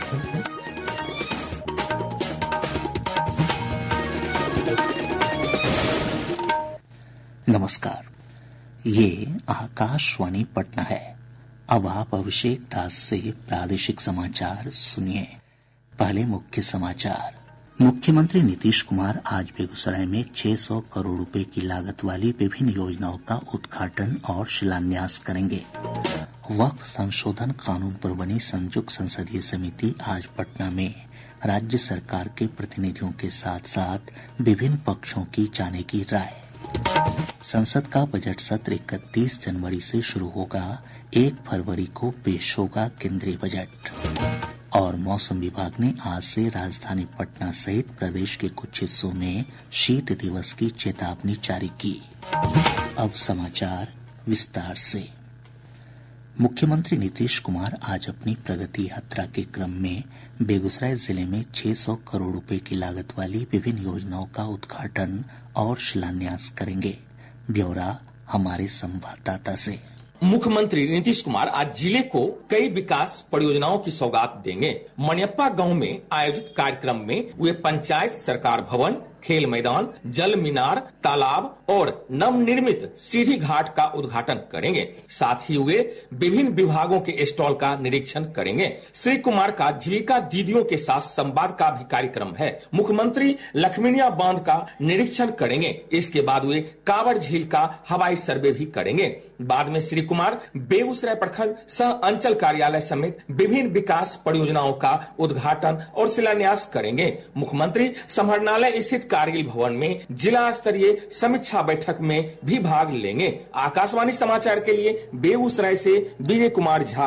नमस्कार, ये आकाशवाणी पटना है। अब आप अभिषेक दास से प्रादेशिक समाचार सुनिए। पहले मुख्य समाचार। मुख्यमंत्री नीतीश कुमार आज बेगूसराय में 600 करोड़ रुपए की लागत वाली विभिन्न योजनाओं का उद्घाटन और शिलान्यास करेंगे। वक्फ संशोधन कानून पर बनी संयुक्त संसदीय समिति आज पटना में राज्य सरकार के प्रतिनिधियों के साथ साथ विभिन्न पक्षों की जानेगी राय। संसद का बजट सत्र 31 जनवरी से शुरू होगा, 1 फरवरी को पेश होगा केंद्रीय बजट। और मौसम विभाग ने आज से राजधानी पटना सहित प्रदेश के कुछ हिस्सों में शीत दिवस की चेतावनी जारी की। अब समाचार विस्तार से। मुख्यमंत्री नीतीश कुमार आज अपनी प्रगति यात्रा के क्रम में बेगूसराय जिले में 600 करोड़ रुपए की लागत वाली विभिन्न योजनाओं का उद्घाटन और शिलान्यास करेंगे। ब्यौरा हमारे संवाददाता से। मुख्यमंत्री नीतीश कुमार आज जिले को कई विकास परियोजनाओं की सौगात देंगे। मनियप्पा गांव में आयोजित कार्यक्रम में वे पंचायत सरकार भवन, खेल मैदान, जल मीनार, तालाब और नवनिर्मित सीढ़ी घाट का उद्घाटन करेंगे। साथ ही वे विभिन्न विभागों के स्टॉल का निरीक्षण करेंगे। श्री कुमार का जीविका दीदियों के साथ संवाद का भी कार्यक्रम है। मुख्यमंत्री लखमीनिया बांध का निरीक्षण करेंगे। इसके बाद वे कांवड़ झील का हवाई सर्वे भी करेंगे। बाद में श्री कुमार बेगूसराय प्रखंड सह अंचल कार्यालय समेत विभिन्न विकास परियोजनाओं का उद्घाटन और शिलान्यास करेंगे। मुख्यमंत्री समाहरणालय स्थित कारगिल भवन में जिला स्तरीय समीक्षा बैठक में भी भाग लेंगे। आकाशवाणी समाचार के लिए बेगूसराय से विजय कुमार झा।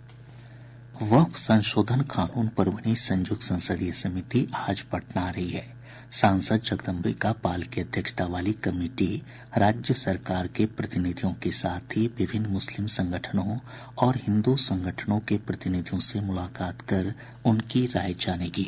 वक्फ संशोधन कानून पर बनी संयुक्त संसदीय समिति आज पटना आ रही है। सांसद जगदम्बिका पाल की अध्यक्षता वाली कमेटी राज्य सरकार के प्रतिनिधियों के साथ ही विभिन्न मुस्लिम संगठनों और हिंदू संगठनों के प्रतिनिधियों से मुलाकात कर उनकी राय जानेगी।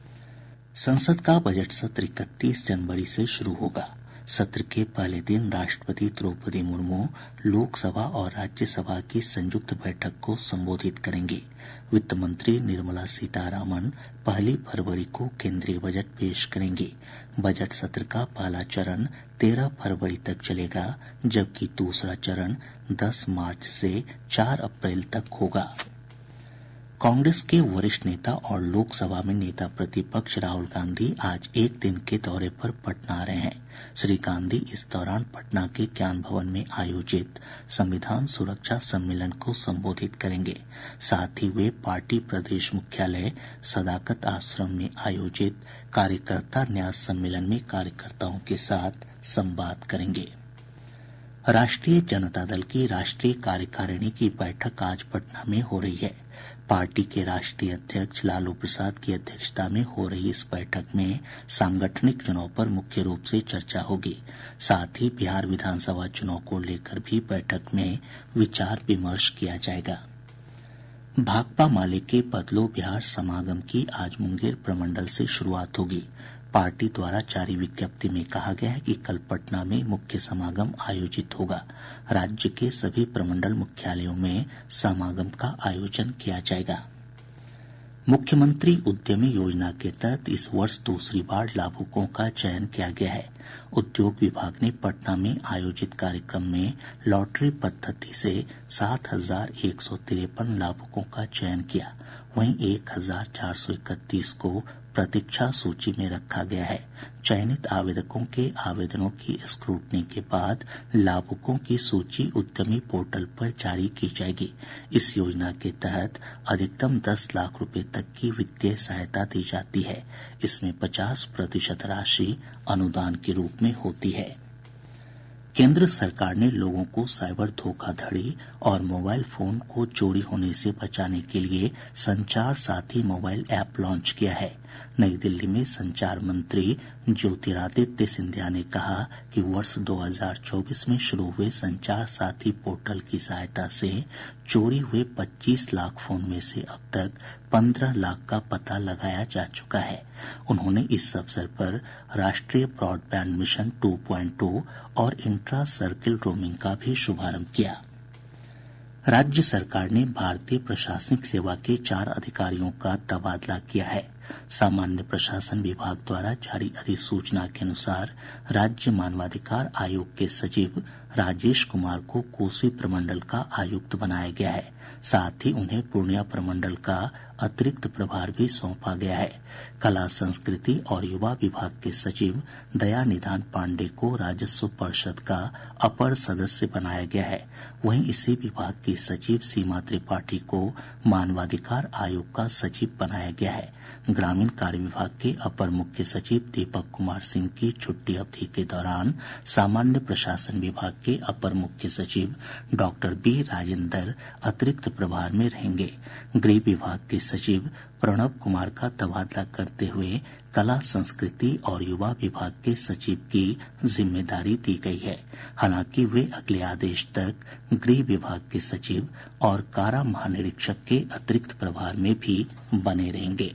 संसद का बजट सत्र 31 जनवरी से शुरू होगा। सत्र के पहले दिन राष्ट्रपति द्रौपदी मुर्मू लोकसभा और राज्यसभा की संयुक्त बैठक को संबोधित करेंगे। वित्त मंत्री निर्मला सीतारामन 1 फरवरी को केंद्रीय बजट पेश करेंगे। बजट सत्र का पहला चरण 13 फरवरी तक चलेगा, जबकि दूसरा चरण 10 मार्च से 4 अप्रैल तक होगा। कांग्रेस के वरिष्ठ नेता और लोकसभा में नेता प्रतिपक्ष राहुल गांधी आज एक दिन के दौरे पर पटना आ रहे हैं। श्री गांधी इस दौरान पटना के ज्ञान भवन में आयोजित संविधान सुरक्षा सम्मेलन को संबोधित करेंगे। साथ ही वे पार्टी प्रदेश मुख्यालय सदाकत आश्रम में आयोजित कार्यकर्ता न्यास सम्मेलन में कार्यकर्ताओं के साथ संवाद करेंगे। राष्ट्रीय जनता दल की राष्ट्रीय कार्यकारिणी की बैठक आज पटना में हो रही है। पार्टी के राष्ट्रीय अध्यक्ष लालू प्रसाद की अध्यक्षता में हो रही इस बैठक में सांगठनिक चुनाव पर मुख्य रूप से चर्चा होगी। साथ ही बिहार विधानसभा चुनाव को लेकर भी बैठक में विचार विमर्श किया जाएगा। भाकपा माले के बदलो बिहार समागम की आज मुंगेर प्रमंडल से शुरुआत होगी। पार्टी द्वारा जारी विज्ञप्ति में कहा गया है कि कल पटना में मुख्य समागम आयोजित होगा। राज्य के सभी प्रमंडल मुख्यालयों में समागम का आयोजन किया जाएगा। मुख्यमंत्री उद्यमी योजना के तहत इस वर्ष दूसरी बार लाभुकों का चयन किया गया है। उद्योग विभाग ने पटना में आयोजित कार्यक्रम में लॉटरी पद्धति से 7,153 लाभुकों का चयन किया। वहीं 1,431 को प्रतीक्षा सूची में रखा गया है। चयनित आवेदकों के आवेदनों की स्क्रूटनी के बाद लाभुकों की सूची उद्यमी पोर्टल पर जारी की जाएगी। इस योजना के तहत अधिकतम 10 लाख रुपए तक की वित्तीय सहायता दी जाती है। इसमें 50% राशि अनुदान के रूप में होती है। केंद्र सरकार ने लोगों को साइबर धोखाधड़ी और मोबाइल फोन को चोरी होने से बचाने के लिए संचार साथी मोबाइल ऐप लॉन्च किया है। नई दिल्ली में संचार मंत्री ज्योतिरादित्य सिंधिया ने कहा कि वर्ष 2024 में शुरू हुए संचार साथी पोर्टल की सहायता से चोरी हुए 25 लाख फोन में से अब तक 15 लाख का पता लगाया जा चुका है। उन्होंने इस अवसर पर राष्ट्रीय ब्रॉडबैंड मिशन 2.2 और इंट्रा सर्किल रोमिंग का भी शुभारंभ किया। राज्य सरकार ने भारतीय प्रशासनिक सेवा के 4 अधिकारियों का तबादला किया है। सामान्य प्रशासन विभाग द्वारा जारी अधिसूचना के अनुसार राज्य मानवाधिकार आयोग के सचिव राजेश कुमार को कोसी प्रमंडल का आयुक्त बनाया गया है। साथ ही उन्हें पूर्णिया प्रमंडल का अतिरिक्त प्रभार भी सौंपा गया है। कला संस्कृति और युवा विभाग के सचिव दया निधान पांडे को राजस्व परिषद का अपर सदस्य बनाया गया है। वहीं इसी विभाग की सचिव सीमा त्रिपाठी को मानवाधिकार आयोग का सचिव बनाया गया है। ग्रामीण कार्य विभाग के अपर मुख्य सचिव दीपक कुमार सिंह की छुट्टी अवधि के दौरान सामान्य प्रशासन विभाग के अपर मुख्य सचिव डॉक्टर बी राजेंद्र अतिरिक्त प्रभार में रहेंगे। गृह विभाग के सचिव प्रणब कुमार का तबादला करते हुए कला संस्कृति और युवा विभाग के सचिव की जिम्मेदारी दी गई है। हालांकि वे अगले आदेश तक गृह विभाग के सचिव और कारा महानिरीक्षक के अतिरिक्त प्रभार में भी बने रहेंगे।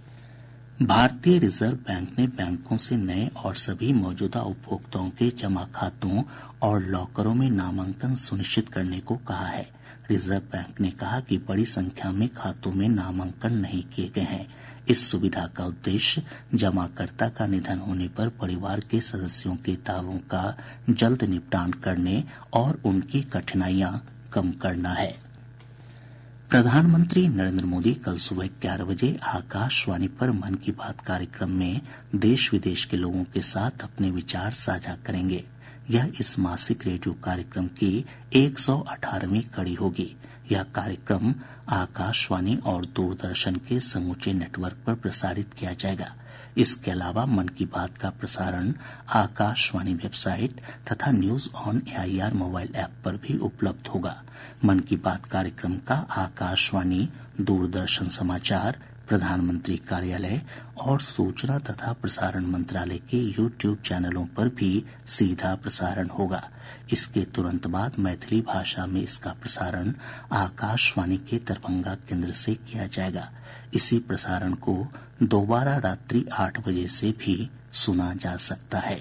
भारतीय रिजर्व बैंक ने बैंकों से नए और सभी मौजूदा उपभोक्ताओं के जमा खातों और लॉकरों में नामांकन सुनिश्चित करने को कहा है। रिजर्व बैंक ने कहा कि बड़ी संख्या में खातों में नामांकन नहीं किए गए हैं। इस सुविधा का उद्देश्य जमाकर्ता का निधन होने पर परिवार के सदस्यों के दावों का जल्द निपटान करने और उनकी कठिनाइयां कम करना है। प्रधानमंत्री नरेंद्र मोदी कल सुबह 11 बजे आकाशवाणी पर मन की बात कार्यक्रम में देश विदेश के लोगों के साथ अपने विचार साझा करेंगे। यह इस मासिक रेडियो कार्यक्रम की 118वीं कड़ी होगी। यह कार्यक्रम आकाशवाणी और दूरदर्शन के समूचे नेटवर्क पर प्रसारित किया जाएगा। इसके अलावा मन की बात का प्रसारण आकाशवाणी वेबसाइट तथा news on AIR mobile app पर भी उपलब्ध होगा। मन की बात कार्यक्रम का आकाशवाणी, दूरदर्शन समाचार, प्रधानमंत्री कार्यालय और सूचना तथा प्रसारण मंत्रालय के YouTube चैनलों पर भी सीधा प्रसारण होगा। इसके तुरंत बाद मैथिली भाषा में इसका प्रसारण आकाशवाणी के दरभंगा केंद्र से किया जाएगा। इसी प्रसारण को दोबारा रात्रि 8 बजे से भी सुना जा सकता है।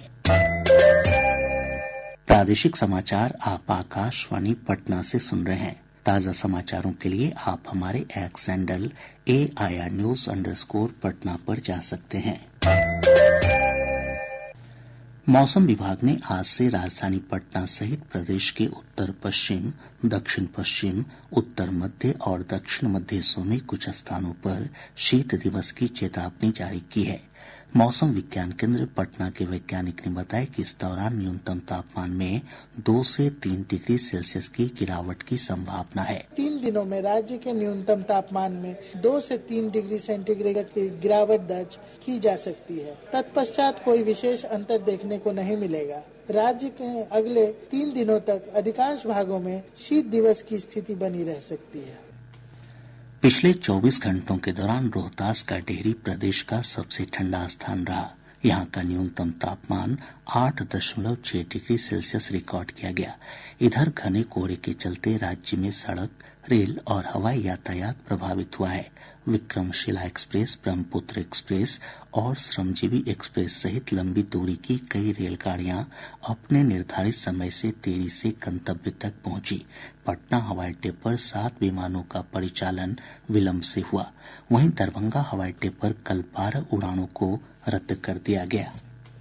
प्रादेशिक समाचार आप आकाशवाणी पटना से सुन रहे हैं। ताज़ा समाचारों के लिए आप हमारे X handle AIR News_ Patna पर जा सकते हैं। मौसम विभाग ने आज से राजधानी पटना सहित प्रदेश के उत्तर पश्चिम, दक्षिण पश्चिम, उत्तर मध्य और दक्षिण मध्य हिस्सों में कुछ स्थानों पर शीत दिवस की चेतावनी जारी की है। मौसम विज्ञान केंद्र पटना के वैज्ञानिक ने बताया कि इस दौरान न्यूनतम तापमान में 2 से 3 डिग्री सेल्सियस की गिरावट की संभावना है। 3 दिनों में राज्य के न्यूनतम तापमान में 2 से 3 डिग्री सेंटीग्रेड की गिरावट दर्ज की जा सकती है। तत्पश्चात कोई विशेष अंतर देखने को नहीं मिलेगा। राज्य के अगले 3 दिनों तक अधिकांश भागों में शीत दिवस की स्थिति बनी रह सकती है। पिछले 24 घंटों के दौरान रोहतास का डेहरी प्रदेश का सबसे ठंडा स्थान रहा। यहाँ का न्यूनतम तापमान 8.6 डिग्री सेल्सियस रिकॉर्ड किया गया। इधर घने कोहरे के चलते राज्य में सड़क, रेल और हवाई यातायात प्रभावित हुआ है। विक्रमशिला एक्सप्रेस, ब्रह्मपुत्र एक्सप्रेस और श्रमजीवी एक्सप्रेस सहित लंबी दूरी की कई रेलगाड़ियां अपने निर्धारित समय से देरी से गंतव्य तक पहुंची। पटना हवाई अड्डे पर 7 विमानों का परिचालन विलंब से हुआ। वहीं दरभंगा हवाई अड्डे पर कल 12 उड़ानों को रद्द कर दिया गया।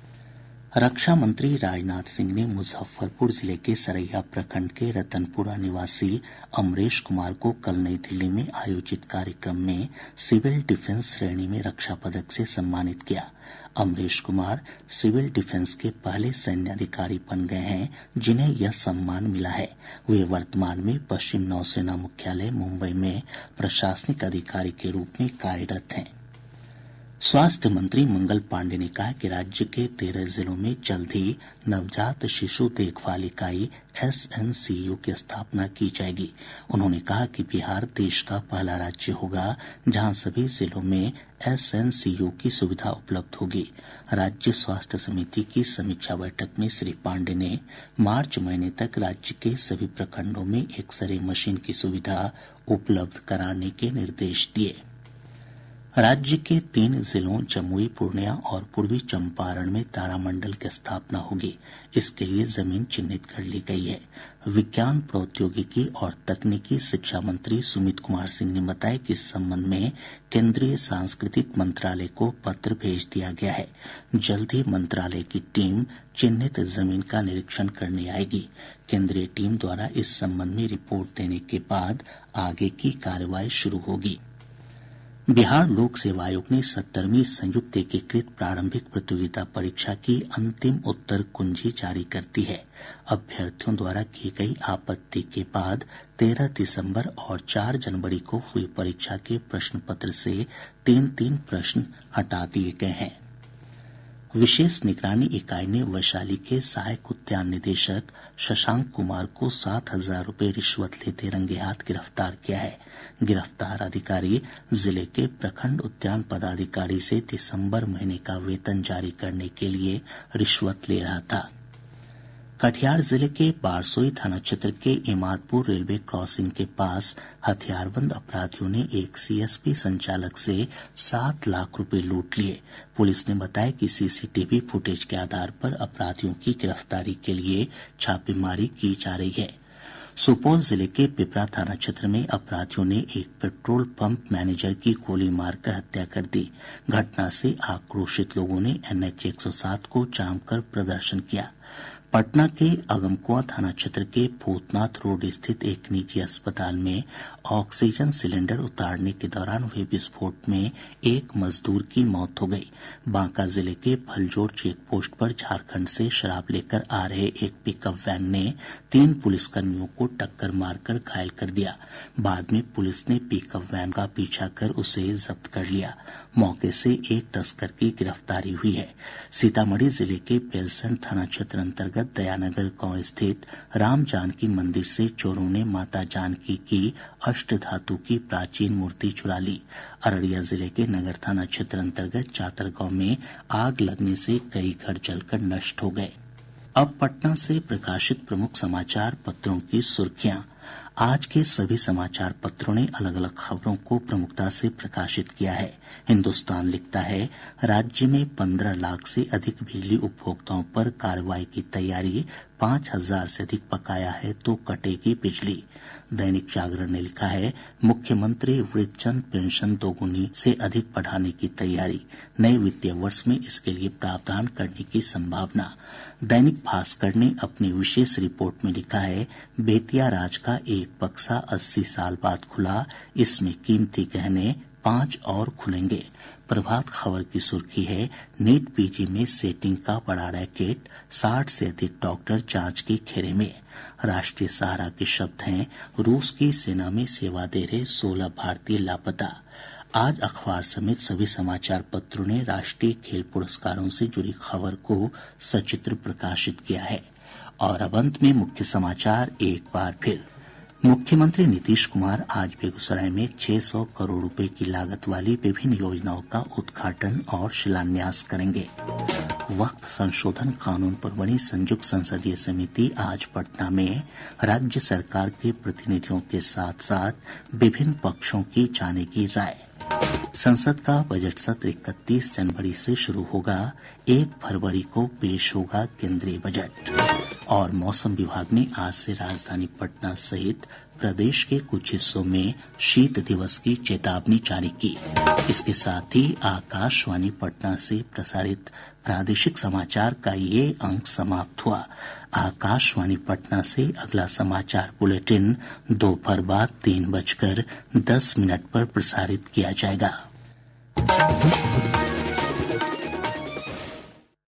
रक्षा मंत्री राजनाथ सिंह ने मुजफ्फरपुर जिले के सरैया प्रखंड के रतनपुरा निवासी अमरेश कुमार को कल नई दिल्ली में आयोजित कार्यक्रम में सिविल डिफेंस श्रेणी में रक्षा पदक से सम्मानित किया। अमरेश कुमार सिविल डिफेंस के पहले सैन्य अधिकारी बन गए हैं जिन्हें यह सम्मान मिला है। वे वर्तमान में पश्चिम नौसेना मुख्यालय मुंबई में प्रशासनिक अधिकारी के रूप में कार्यरत हैं। स्वास्थ्य मंत्री मंगल पांडे ने कहा कि राज्य के 13 जिलों में जल्द ही नवजात शिशु देखभाल इकाई SNCU की स्थापना की जाएगी। उन्होंने कहा कि बिहार देश का पहला राज्य होगा जहां सभी जिलों में SNCU की सुविधा उपलब्ध होगी। राज्य स्वास्थ्य समिति की समीक्षा बैठक में श्री पांडे ने मार्च महीने तक राज्य के सभी प्रखंडों में एक्सरे मशीन की सुविधा उपलब्ध कराने के निर्देश दिए। राज्य के 3 जिलों जमुई, पूर्णिया और पूर्वी चंपारण में तारामंडल की स्थापना होगी। इसके लिए जमीन चिन्हित कर ली गई है। विज्ञान, प्रौद्योगिकी और तकनीकी शिक्षा मंत्री सुमित कुमार सिंह ने बताया कि इस संबंध में केंद्रीय सांस्कृतिक मंत्रालय को पत्र भेज दिया गया है। जल्द ही मंत्रालय की टीम चिन्हित जमीन का निरीक्षण करने आएगी। केंद्रीय टीम द्वारा इस संबंध में रिपोर्ट देने के बाद आगे की कार्रवाई शुरू होगी। बिहार लोक सेवा आयोग ने 17वीं संयुक्त एकीकृत प्रारंभिक प्रतियोगिता परीक्षा की अंतिम उत्तर कुंजी जारी कर दी है। अभ्यर्थियों द्वारा की गई आपत्ति के बाद 13 दिसंबर और 4 जनवरी को हुई परीक्षा के प्रश्न पत्र से 3-3 प्रश्न हटा दिए गए हैं। विशेष निगरानी इकाई ने वैशाली के सहायक उद्यान निदेशक शशांक कुमार को 7,000 रूपये रिश्वत लेते रंगे हाथ गिरफ्तार किया है। गिरफ्तार अधिकारी जिले के प्रखंड उद्यान पदाधिकारी से दिसंबर महीने का वेतन जारी करने के लिए रिश्वत ले रहा था। कटिहार जिले के बारसोई थाना क्षेत्र के इमादपुर रेलवे क्रॉसिंग के पास हथियारबंद अपराधियों ने एक सीएसपी संचालक से 7 लाख रुपए लूट लिए। पुलिस ने बताया कि सीसीटीवी फुटेज के आधार पर अपराधियों की गिरफ्तारी के लिए छापेमारी की जा रही है। सुपौल जिले के पिपरा थाना क्षेत्र में अपराधियों ने एक पेट्रोल पंप मैनेजर की गोली मारकर हत्या कर दी। घटना से आक्रोशित लोगों ने NH 107 को जाम कर प्रदर्शन किया। पटना के अगमकुआं थाना क्षेत्र के भूतनाथ रोड स्थित एक निजी अस्पताल में ऑक्सीजन सिलेंडर उतारने के दौरान हुए विस्फोट में एक मजदूर की मौत हो गई। बांका जिले के फलजोड़ चेक पोस्ट पर झारखंड से शराब लेकर आ रहे एक पिकअप वैन ने 3 पुलिसकर्मियों को टक्कर मारकर घायल कर दिया। बाद में पुलिस ने पिकअप वैन का पीछा कर उसे जब्त कर लिया। मौके से एक तस्कर की गिरफ्तारी हुई है। सीतामढ़ी जिले के बेलसंड थाना क्षेत्र अंतर्गत दयानगर गांव स्थित राम जानकी मंदिर से चोरों ने माता जानकी की अष्टधातु की प्राचीन मूर्ति चुरा ली। अररिया जिले के नगर थाना क्षेत्र अंतर्गत चातर गांव में आग लगने से कई घर जलकर नष्ट हो गए। अब पटना से प्रकाशित प्रमुख समाचार पत्रों की सुर्खियां। आज के सभी समाचार पत्रों ने अलग अलग खबरों को प्रमुखता से प्रकाशित किया है। हिन्दुस्तान लिखता है, राज्य में 15 लाख से अधिक बिजली उपभोक्ताओं पर कार्रवाई की तैयारी, 5,000 से अधिक बकाया है तो कटेगी बिजली। दैनिक जागरण ने लिखा है, मुख्यमंत्री वृद्धजन पेंशन दोगुनी से अधिक बढ़ाने की तैयारी, नए वित्तीय वर्ष में इसके लिए प्रावधान करने की संभावना। दैनिक भास्कर ने अपनी विशेष रिपोर्ट में लिखा है, बेतिया राज का एक बक्सा 80 साल बाद खुला, इसमें कीमती गहने 5 और खुलेंगे। प्रभात खबर की सुर्खी है, नीट पीजी में सेटिंग का बड़ा रैकेट, 60 से अधिक डॉक्टर जांच के घेरे में। राष्ट्रीय सहारा के शब्द हैं, रूस की सेना में सेवा दे रहे 16 भारतीय लापता। आज अखबार समेत सभी समाचार पत्रों ने राष्ट्रीय खेल पुरस्कारों से जुड़ी खबर को सचित्र प्रकाशित किया है। और अब अंत में मुख्य समाचार एक बार फिर। मुख्यमंत्री नीतीश कुमार आज बेगूसराय में 600 करोड़ रुपए की लागत वाली विभिन्न योजनाओं का उद्घाटन और शिलान्यास करेंगे। वक्फ संशोधन कानून पर बनी संयुक्त संसदीय समिति आज पटना में राज्य सरकार के प्रतिनिधियों के साथ साथ विभिन्न पक्षों की जानेगी राय। संसद का बजट सत्र 31 जनवरी से शुरू होगा, 1 फरवरी को पेश होगा केंद्रीय बजट। और मौसम विभाग ने आज से राजधानी पटना सहित प्रदेश के कुछ हिस्सों में शीत दिवस की चेतावनी जारी की। इसके साथ ही आकाशवाणी पटना से प्रसारित प्रादेशिक समाचार का ये अंक समाप्त हुआ। आकाशवाणी पटना से अगला समाचार बुलेटिन दोपहर बाद 3:10 पर प्रसारित किया जाएगा।